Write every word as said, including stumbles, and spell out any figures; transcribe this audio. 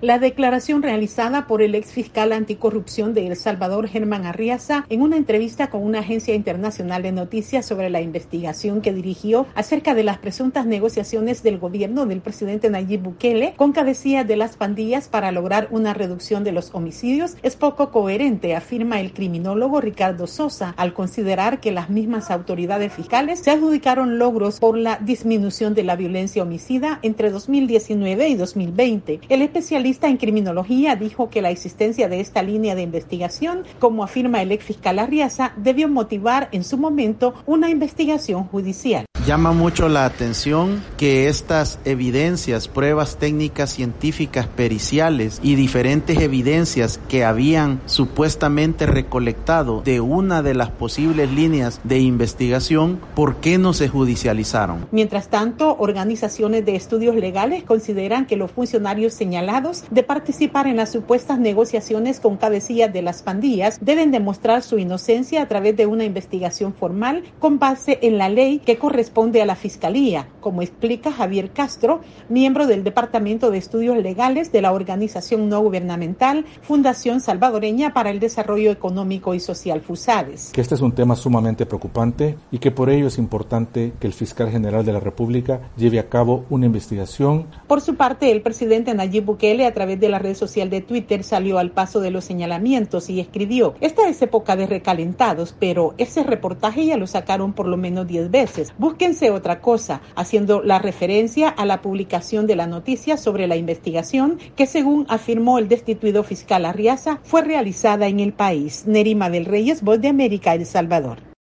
La declaración realizada por el ex fiscal anticorrupción de El Salvador, Germán Arriaza, en una entrevista con una agencia internacional de noticias sobre la investigación que dirigió acerca de las presuntas negociaciones del gobierno del presidente Nayib Bukele con cabecillas de las pandillas para lograr una reducción de los homicidios, es poco coherente, afirma el criminólogo Ricardo Sosa, al considerar que las mismas autoridades fiscales se adjudicaron logros por la disminución de la violencia homicida entre dos mil diecinueve y dos mil veinte. El especialista en criminología dijo que la existencia de esta línea de investigación, como afirma el ex fiscal Arriaza, debió motivar en su momento una investigación judicial. Llama mucho la atención que estas evidencias, pruebas técnicas, científicas, periciales y diferentes evidencias que habían supuestamente recolectado de una de las posibles líneas de investigación, ¿por qué no se judicializaron? Mientras tanto, organizaciones de estudios legales consideran que los funcionarios señalados de participar en las supuestas negociaciones con cabecillas de las pandillas deben demostrar su inocencia a través de una investigación formal con base en la ley que corresponde a la Fiscalía, como explica Javier Castro, miembro del Departamento de Estudios Legales de la organización no gubernamental Fundación Salvadoreña para el Desarrollo Económico y Social FUSADES. Que este es un tema sumamente preocupante y que por ello es importante que el fiscal general de la República lleve a cabo una investigación. Por su parte, el presidente Nayib Bukele, a través de la red social de Twitter, salió al paso de los señalamientos y escribió: "Esta es época de recalentados, pero ese reportaje ya lo sacaron por lo menos diez veces. Búsquense otra cosa", haciendo la referencia a la publicación de la noticia sobre la investigación que, según afirmó el destituido fiscal Arriaza, fue realizada en el país. Nerima del Reyes, Voz de América, El Salvador.